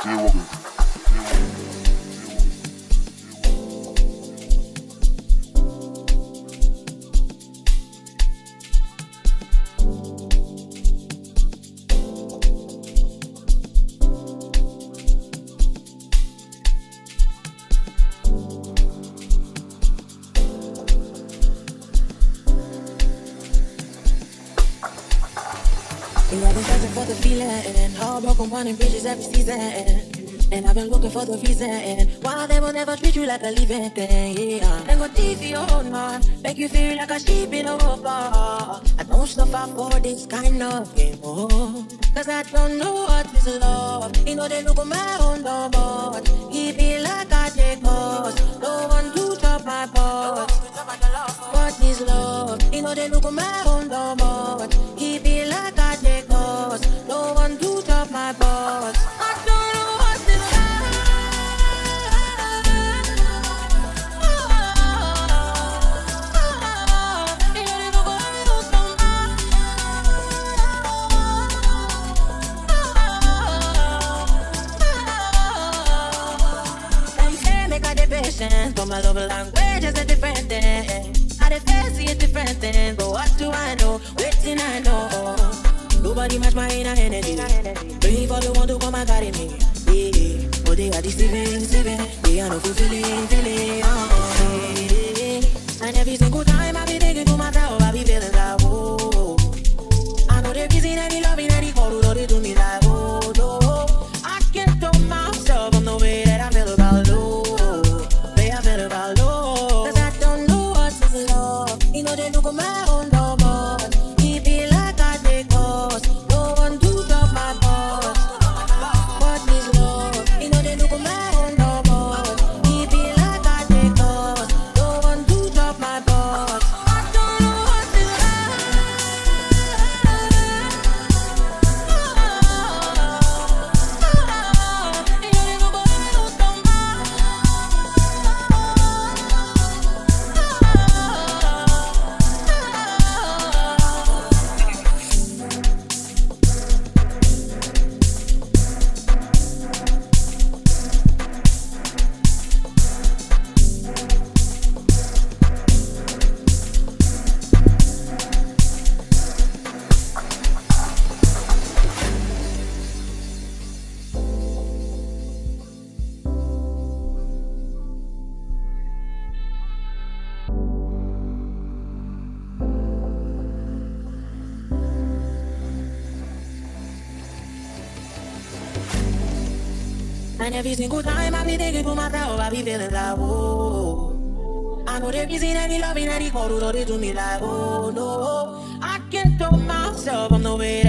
I've been searching for the feeling, all broken winding bridges every season. And I've been looking for the reason why they will never treat you like a living thing. Yeah. And go deep for your own heart, make you feel like a sheep in a rope. I don't suffer for this kind of game, cause I don't know what is love. You know they look at my own door, keep it like I take pause. No one to chop my pause. What is love? You know they look at my own door, keep it like I take pause. No one to chop my pause. I don't know what is but my love language is a different thing. I defense see a different thing. But what do I know? Waiting I know. Nobody match my inner energy. Praying for the one to come and carry me. Yeah, but they are deceiving. They are not fulfilling. And every single time I be thinking to myself, I be feeling like, oh. I know they're busy, any loving, any call, they do me like, oh, no. I can't tell myself from the way that I feel about love. Cause I don't know what is love. You know they look at my own door, keep it like I take pause. No one to drop my pause. What is love? You know they look at my own door, keep it like I take pause. No one to drop my pause. I don't know what is And every single time I be thinking to myself, I be feeling like, oh. I know they're busy, any loving, any call, they do me like, oh, no. I can't tell myself I'm the way